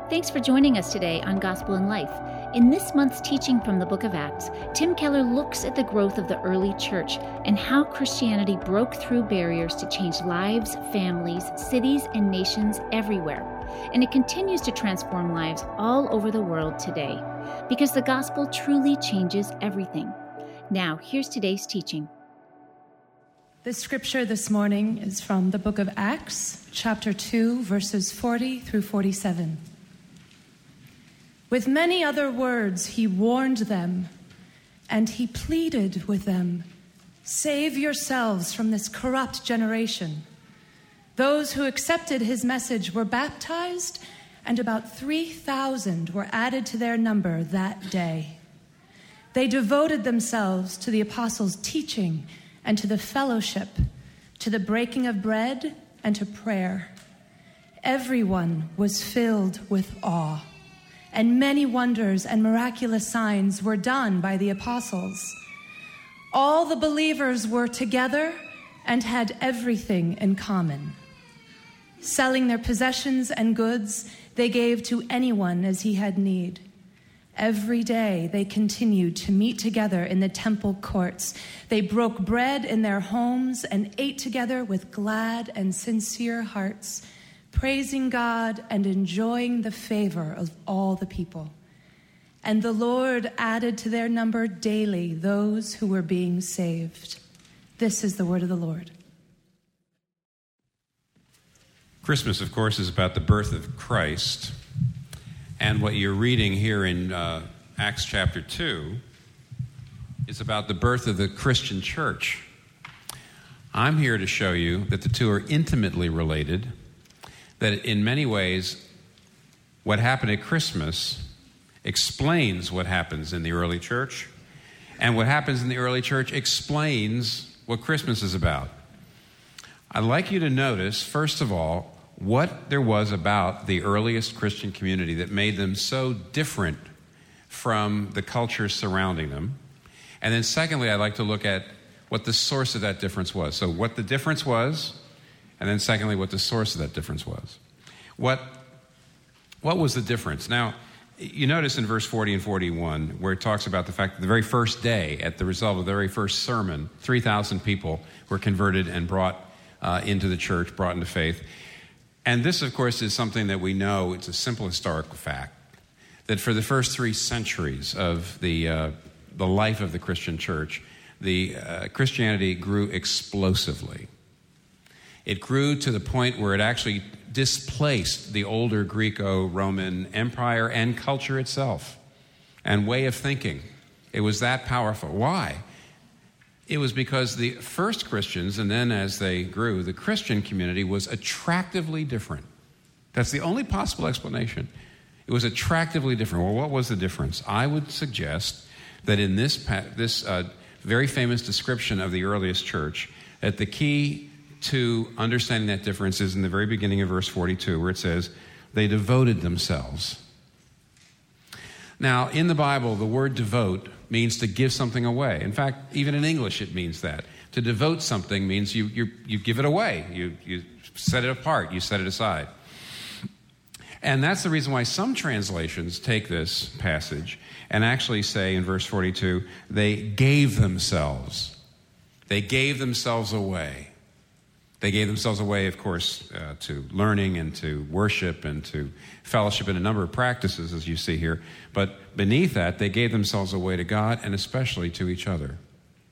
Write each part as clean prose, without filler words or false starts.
Thanks for joining us today on Gospel in Life. In this month's teaching from the book of Acts, Tim Keller looks at the growth of the early church and how Christianity broke through barriers to change lives, families, cities, and nations everywhere. And it continues to transform lives all over the world today, because the gospel truly changes everything. Now, here's today's teaching. The scripture this morning is from the book of Acts, chapter 2, verses 40 through 47. With many other words, he warned them, and he pleaded with them, "Save yourselves from this corrupt generation." Those who accepted his message were baptized, and about 3,000 were added to their number that day. They devoted themselves to the apostles' teaching and to the fellowship, to the breaking of bread and to prayer. Everyone was filled with awe, and many wonders and miraculous signs were done by the apostles. All the believers were together and had everything in common. Selling their possessions and goods, they gave to anyone as he had need. Every day they continued to meet together in the temple courts. They broke bread in their homes and ate together with glad and sincere hearts, praising God and enjoying the favor of all the people. And the Lord added to their number daily those who were being saved. This is the word of the Lord. Christmas, of course, is about the birth of Christ. And what you're reading here in Acts chapter 2 is about the birth of the Christian church. I'm here to show you that the two are intimately related, that in many ways, what happened at Christmas explains what happens in the early church, and what happens in the early church explains what Christmas is about. I'd like you to notice, first of all, what there was about the earliest Christian community that made them so different from the culture surrounding them. And then secondly, I'd like to look at what the source of that difference was. So what the difference was, and then secondly, what the source of that difference was. What was the difference? Now, you notice in verse 40 and 41, where it talks about the fact that the very first day, at the result of the very first sermon, 3,000 people were converted and brought into the church, brought into faith. And this, of course, is something that we know, it's a simple historical fact, that for the first 3 centuries of the life of the Christian church, the Christianity grew explosively. It grew to the point where it actually displaced the older Greco-Roman Empire and culture itself and way of thinking. It was that powerful. Why? It was because the first Christians, and then as they grew, the Christian community was attractively different. That's the only possible explanation. It was attractively different. Well, what was the difference? I would suggest that in this very famous description of the earliest church, that the key to understanding that difference is in the very beginning of verse 42, where it says, they devoted themselves. Now, in the Bible, the word devote means to give something away. In fact, even in English, it means that. To devote something means you give it away. You set it apart. You set it aside. And that's the reason why some translations take this passage and actually say in verse 42, they gave themselves. They gave themselves away. They gave themselves away, of course, to learning and to worship and to fellowship and a number of practices, as you see here. But beneath that, they gave themselves away to God and especially to each other.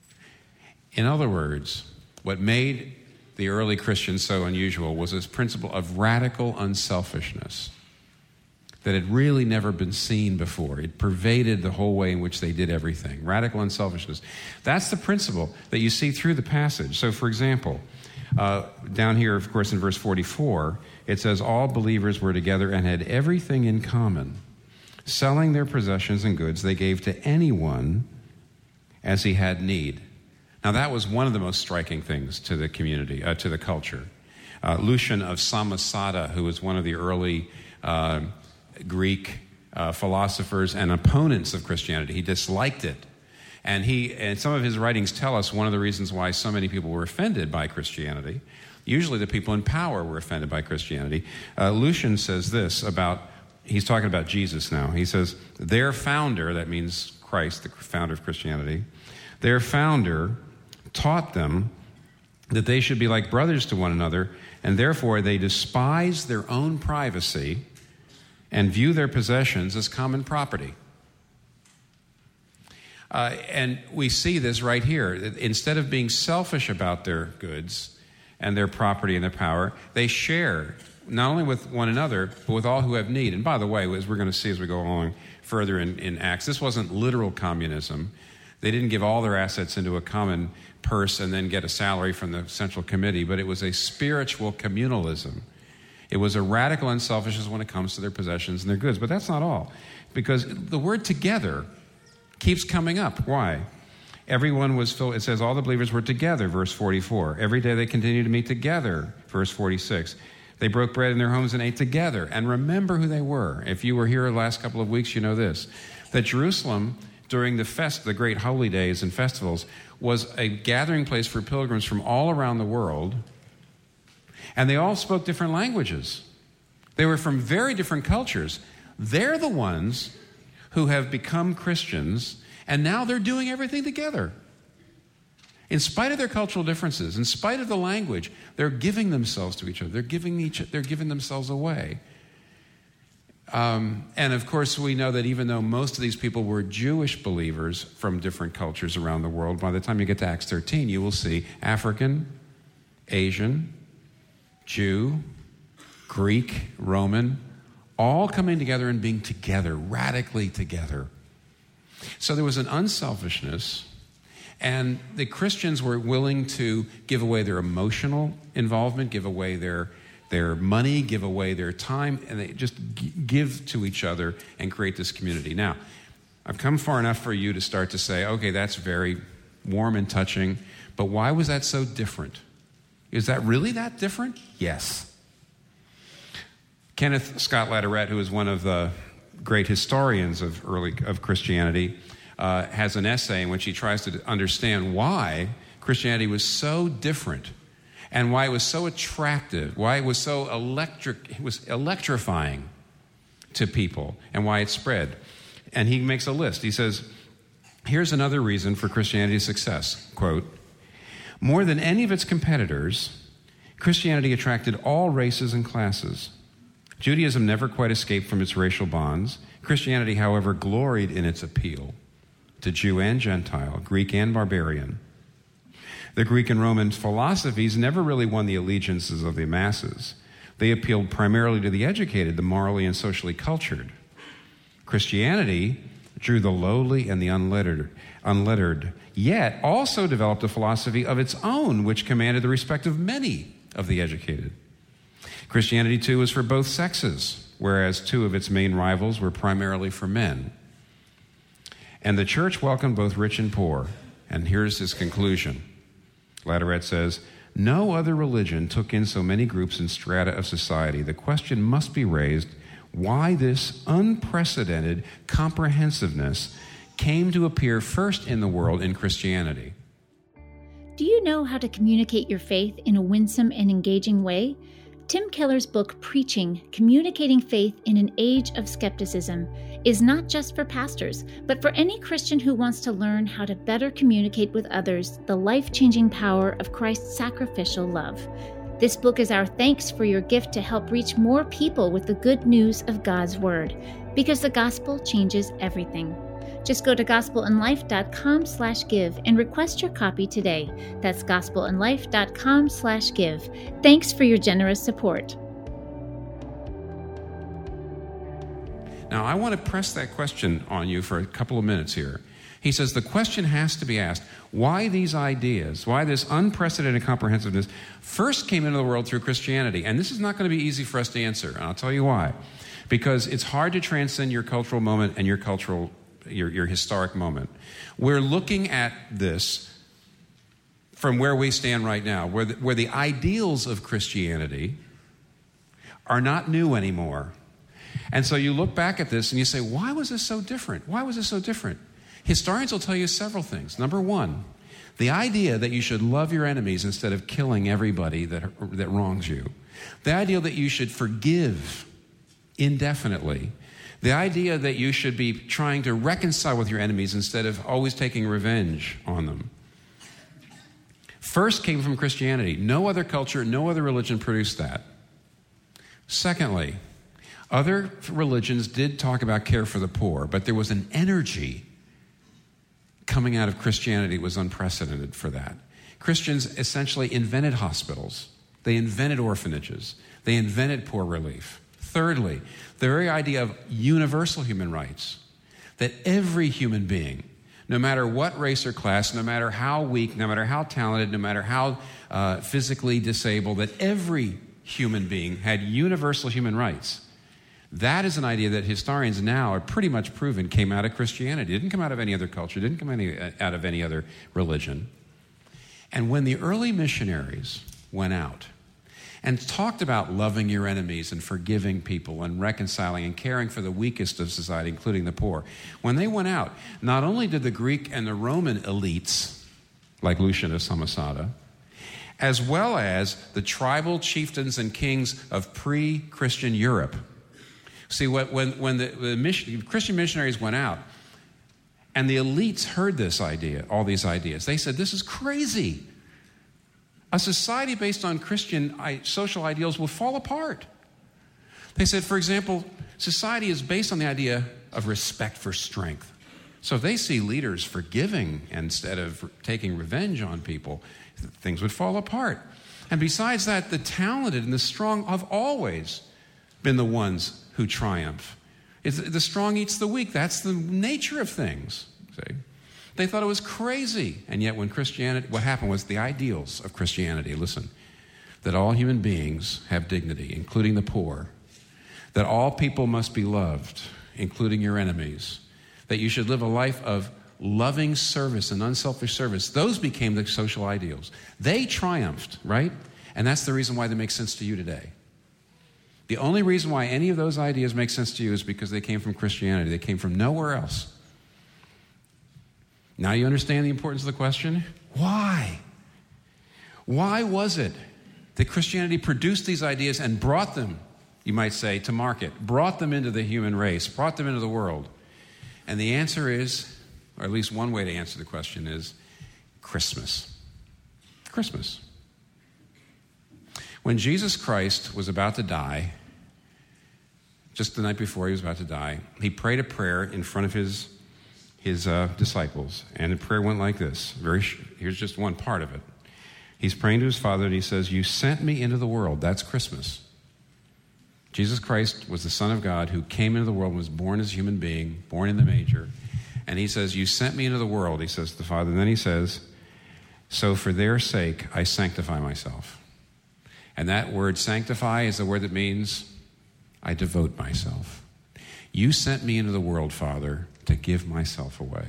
In other words, what made the early Christians so unusual was this principle of radical unselfishness that had really never been seen before. It pervaded the whole way in which they did everything. Radical unselfishness. That's the principle that you see through the passage. So, for example, down here, of course, in verse 44, it says, all believers were together and had everything in common. Selling their possessions and goods, they gave to anyone as he had need. Now, that was one of the most striking things to the community, to the culture. Lucian of Samosata, who was one of the early Greek philosophers and opponents of Christianity, he disliked it. And some of his writings tell us one of the reasons why so many people were offended by Christianity. Usually the people in power were offended by Christianity. Lucian says this about he's talking about Jesus now. He says, their founder, that means Christ, the founder of Christianity, their founder taught them that they should be like brothers to one another, and therefore they despise their own privacy and view their possessions as common property. And we see this right here. Instead of being selfish about their goods and their property and their power, they share not only with one another, but with all who have need. And by the way, as we're going to see as we go along further in Acts, this wasn't literal communism. They didn't give all their assets into a common purse and then get a salary from the central committee, but it was a spiritual communalism. It was a radical unselfishness when it comes to their possessions and their goods. But that's not all, because the word together keeps coming up. Why? Everyone was filled. It says all the believers were together, verse 44. Every day they continued to meet together, verse 46. They broke bread in their homes and ate together. And remember who they were. If you were here the last couple of weeks, you know this, that Jerusalem, during the great holy days and festivals, was a gathering place for pilgrims from all around the world, and they all spoke different languages. They were from very different cultures. They're the ones who have become Christians, and now they're doing everything together. In spite of their cultural differences, in spite of the language, they're giving themselves to each other. They're giving themselves away. And of course, we know that even though most of these people were Jewish believers from different cultures around the world, by the time you get to Acts 13, you will see African, Asian, Jew, Greek, Roman, all coming together and being together, radically together. So there was an unselfishness, and the Christians were willing to give away their emotional involvement, give away their money, give away their time, and they just give to each other and create this community. Now, I've come far enough for you to start to say, okay, that's very warm and touching, but why was that so different? Is that really that different? Yes. Kenneth Scott Latourette, who is one of the great historians of Christianity, has an essay in which he tries to understand why Christianity was so different and why it was so attractive, why it was so electrifying to people, and why it spread. And he makes a list. He says, here's another reason for Christianity's success. Quote, more than any of its competitors, Christianity attracted all races and classes. Judaism never quite escaped from its racial bonds. Christianity, however, gloried in its appeal to Jew and Gentile, Greek and barbarian. The Greek and Roman philosophies never really won the allegiances of the masses. They appealed primarily to the educated, the morally and socially cultured. Christianity drew the lowly and the unlettered, yet also developed a philosophy of its own, which commanded the respect of many of the educated. Christianity, too, was for both sexes, whereas two of its main rivals were primarily for men. And the church welcomed both rich and poor. And here's his conclusion. Latourette says, no other religion took in so many groups and strata of society. The question must be raised why this unprecedented comprehensiveness came to appear first in the world in Christianity. Do you know how to communicate your faith in a winsome and engaging way? Tim Keller's book, Preaching, Communicating Faith in an Age of Skepticism, is not just for pastors, but for any Christian who wants to learn how to better communicate with others the life-changing power of Christ's sacrificial love. This book is our thanks for your gift to help reach more people with the good news of God's Word, because the gospel changes everything. Just go to gospelandlife.com/give and request your copy today. That's gospelandlife.com/give. Thanks for your generous support. Now, I want to press that question on you for a couple of minutes here. He says the question has to be asked, why these ideas, why this unprecedented comprehensiveness first came into the world through Christianity? And this is not going to be easy for us to answer, and I'll tell you why. Because it's hard to transcend your cultural moment and your historic moment. We're looking at this from where we stand right now, where the ideals of Christianity are not new anymore. And so you look back at this and you say, why was this so different? Why was this so different? Historians will tell you several things. Number one, the idea that you should love your enemies instead of killing everybody that wrongs you. The idea that you should forgive indefinitely. The idea that you should be trying to reconcile with your enemies instead of always taking revenge on them. First came from Christianity. No other culture, no other religion produced that. Secondly, other religions did talk about care for the poor, but there was an energy coming out of Christianity that was unprecedented for that. Christians essentially invented hospitals. They invented orphanages. They invented poor relief. Thirdly, the very idea of universal human rights, that every human being, no matter what race or class, no matter how weak, no matter how talented, no matter how physically disabled, that every human being had universal human rights. That is an idea that historians now are pretty much proven came out of Christianity. It didn't come out of any other culture. It didn't come out of any other religion. And when the early missionaries went out and talked about loving your enemies and forgiving people and reconciling and caring for the weakest of society, including the poor, when they went out, not only did the Greek and the Roman elites, like Lucian of Samosata, as well as the tribal chieftains and kings of pre-Christian Europe. See, when the Christian missionaries went out, and the elites heard this idea, all these ideas, they said, this is crazy. A society based on Christian social ideals will fall apart. They said, for example, society is based on the idea of respect for strength. So if they see leaders forgiving instead of taking revenge on people, things would fall apart. And besides that, the talented and the strong have always been the ones who triumph. The strong eats the weak. That's the nature of things. See? They thought it was crazy. And yet when Christianity, what happened was the ideals of Christianity, listen, that all human beings have dignity, including the poor, that all people must be loved, including your enemies, that you should live a life of loving service and unselfish service. Those became the social ideals. They triumphed, right? And that's the reason why they make sense to you today. The only reason why any of those ideas make sense to you is because they came from Christianity. They came from nowhere else. Now you understand the importance of the question? Why? Why was it that Christianity produced these ideas and brought them, you might say, to market, brought them into the human race, brought them into the world? And the answer is, or at least one way to answer the question is, Christmas. Christmas. When Jesus Christ was about to die, just the night before he was about to die, he prayed a prayer in front of his disciples. And the prayer went like this. Here's just one part of it. He's praying to his Father and he says, you sent me into the world. That's Christmas. Jesus Christ was the Son of God who came into the world and was born as a human being, born in the manger. And he says, you sent me into the world, he says to the Father. And then he says, so for their sake, I sanctify myself. And that word sanctify is the word that means I devote myself. You sent me into the world, Father, to give myself away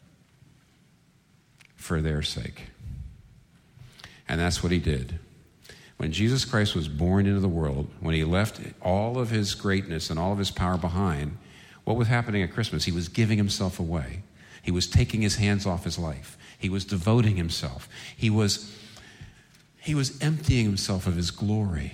for their sake. And that's what he did. When Jesus Christ was born into the world, when he left all of his greatness and all of his power behind, what was happening at Christmas? He was giving himself away. He was taking his hands off his life. He was devoting himself. He was emptying himself of his glory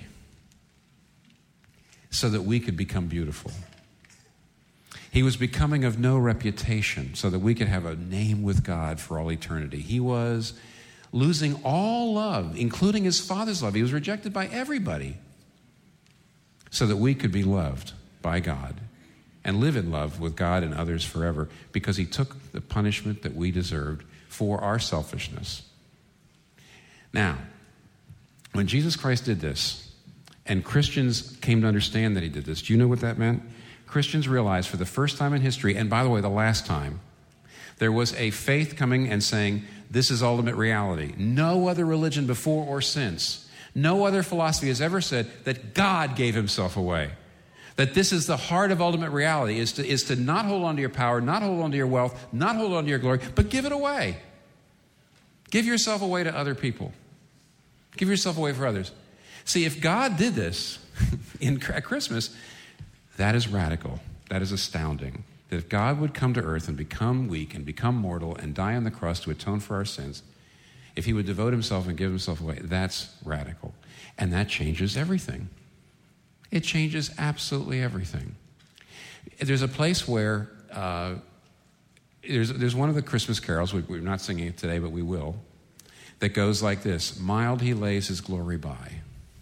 so that we could become beautiful. He was becoming of no reputation so that we could have a name with God for all eternity. He was losing all love, including his Father's love. He was rejected by everybody so that we could be loved by God and live in love with God and others forever, because he took the punishment that we deserved for our selfishness. Now, when Jesus Christ did this, and Christians came to understand that he did this, do you know what that meant? Christians realized for the first time in history, and by the way, the last time, there was a faith coming and saying, this is ultimate reality. No other religion before or since, no other philosophy has ever said that God gave himself away. That this is the heart of ultimate reality, is to not hold on to your power, not hold on to your wealth, not hold on to your glory, but give it away. Give yourself away to other people. Give yourself away for others. See, if God did this at Christmas, that is radical. That is astounding. That if God would come to earth and become weak and become mortal and die on the cross to atone for our sins, if he would devote himself and give himself away, that's radical. And that changes everything. It changes absolutely everything. There's a place where there's one of the Christmas carols, we're not singing it today, but we will, that goes like this: mild he lays his glory by.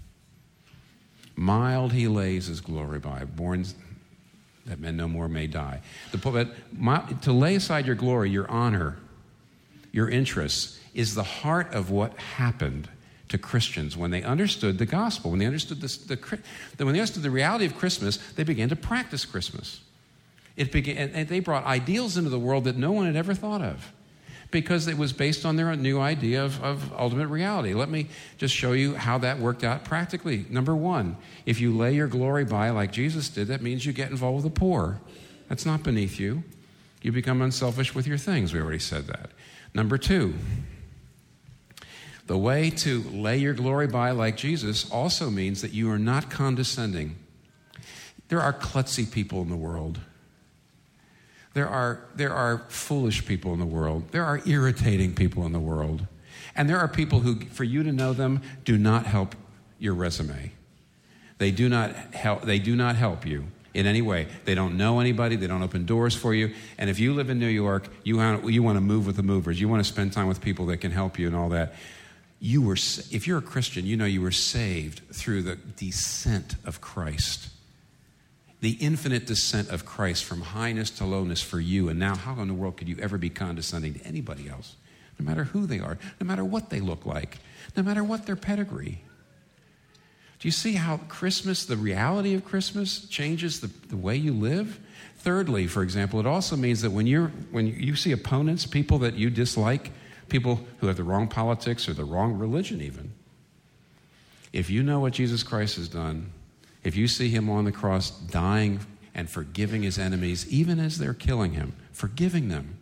Mild he lays his glory by, born that men no more may die. To lay aside your glory, your honor, your interests, is the heart of what happened to Christians when they understood the gospel, when they understood when they understood the reality of Christmas. They began to practice Christmas. And they brought ideals into the world that no one had ever thought of, because it was based on their new idea of ultimate reality. Let me just show you how that worked out practically. Number one, if you lay your glory by like Jesus did, that means you get involved with the poor. That's not beneath you. You become unselfish with your things. We already said that. Number two, the way to lay your glory by like Jesus also means that you are not condescending. There are klutzy people in the world. There are foolish people in the world. There are irritating people in the world. And there are people who, for you to know them, do not help your resume. They do not help you in any way. They don't know anybody. They don't open doors for you. And if you live in New York, you want to move with the movers. You want to spend time with people that can help you and all that. If you're a Christian, you know you were saved through the descent of Christ. The infinite descent of Christ from highness to lowness for you. And now how in the world could you ever be condescending to anybody else? No matter who they are, no matter what they look like, no matter what their pedigree. Do you see how Christmas, the reality of Christmas, changes the way you live? Thirdly, for example, it also means that when you see opponents, people that you dislike, people who have the wrong politics or the wrong religion even, if you know what Jesus Christ has done, if you see him on the cross dying and forgiving his enemies, even as they're killing him, forgiving them,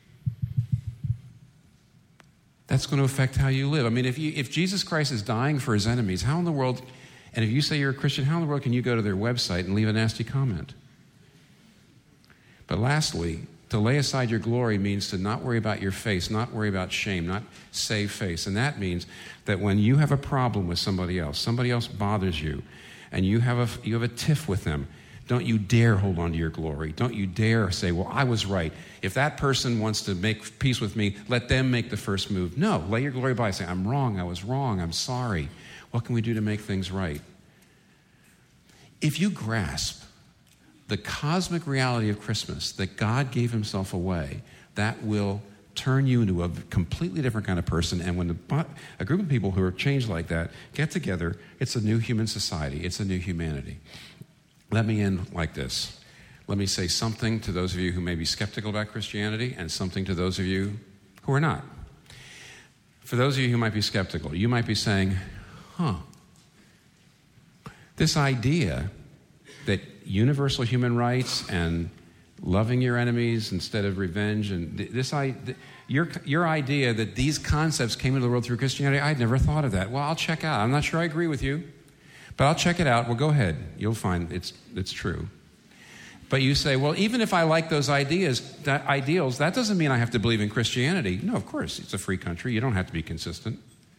that's going to affect how you live. I mean, if Jesus Christ is dying for his enemies, how in the world, and if you say you're a Christian, how in the world can you go to their website and leave a nasty comment? But lastly, to lay aside your glory means to not worry about your face, not worry about shame, not save face. And that means that when you have a problem with somebody else bothers you, and you have a tiff with them, don't you dare hold on to your glory. Don't you dare say, well, I was right. If that person wants to make peace with me, let them make the first move. No, lay your glory by. Say, I'm wrong, I was wrong, I'm sorry. What can we do to make things right? If you grasp the cosmic reality of Christmas, that God gave himself away, that will turn you into a completely different kind of person. And when a group of people who are changed like that get together, it's a new human society. It's a new humanity. Let me end like this. Let me say something to those of you who may be skeptical about Christianity and something to those of you who are not. For those of you who might be skeptical, you might be saying, this idea that universal human rights and loving your enemies instead of revenge, and your idea that these concepts came into the world through Christianity, I'd never thought of that. Well, I'll check out. I'm not sure I agree with you, but I'll check it out. Well, go ahead. You'll find it's true. But you say, well, even if I like those ideals, that doesn't mean I have to believe in Christianity. No, of course, it's a free country. You don't have to be consistent.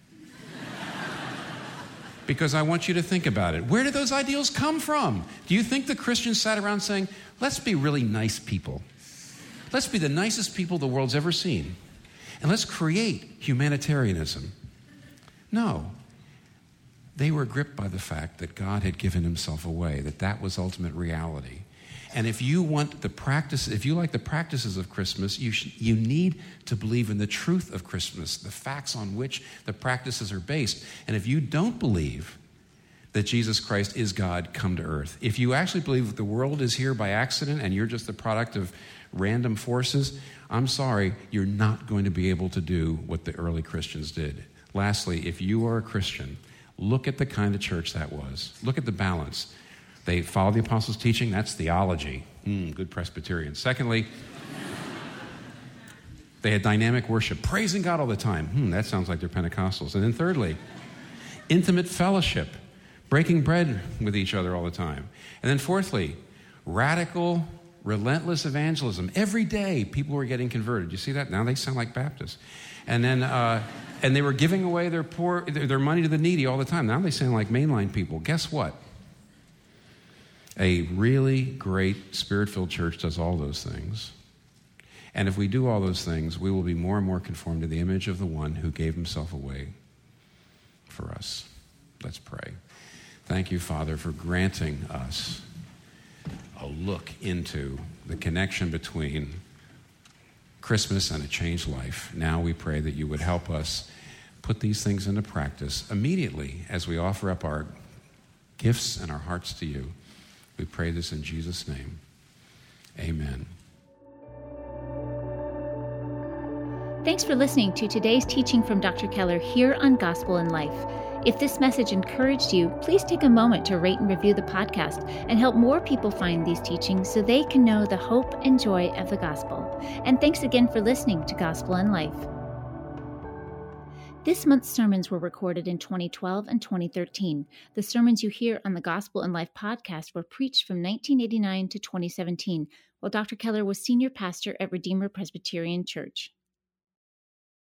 Because I want you to think about it. Where did those ideals come from? Do you think the Christians sat around saying, let's be really nice people. Let's be the nicest people the world's ever seen. And let's create humanitarianism. No. They were gripped by the fact that God had given himself away, that was ultimate reality. And if you like the practices of Christmas, you need to believe in the truth of Christmas, the facts on which the practices are based. And if you don't believe that Jesus Christ is God come to earth, if you actually believe that the world is here by accident and you're just the product of random forces, I'm sorry, you're not going to be able to do what the early Christians did. Lastly, if you are a Christian, look at the kind of church that was. Look at the balance. They followed the apostles' teaching. That's theology. Good Presbyterian. Secondly, they had dynamic worship, praising God all the time. That sounds like they're Pentecostals. And then thirdly, intimate fellowship, breaking bread with each other all the time. And then fourthly, radical, relentless evangelism. Every day, people were getting converted. You see that? Now they sound like Baptists. And then, and they were giving away their money to the needy all the time. Now they sound like mainline people. Guess what? A really great Spirit-filled church does all those things. And if we do all those things, we will be more and more conformed to the image of the one who gave himself away for us. Let's pray. Thank you, Father, for granting us a look into the connection between Christmas and a changed life. Now we pray that you would help us put these things into practice immediately as we offer up our gifts and our hearts to you. We pray this in Jesus' name. Amen. Thanks for listening to today's teaching from Dr. Keller here on Gospel in Life. If this message encouraged you, please take a moment to rate and review the podcast and help more people find these teachings so they can know the hope and joy of the gospel. And thanks again for listening to Gospel in Life. This month's sermons were recorded in 2012 and 2013. The sermons you hear on the Gospel in Life podcast were preached from 1989 to 2017, while Dr. Keller was senior pastor at Redeemer Presbyterian Church.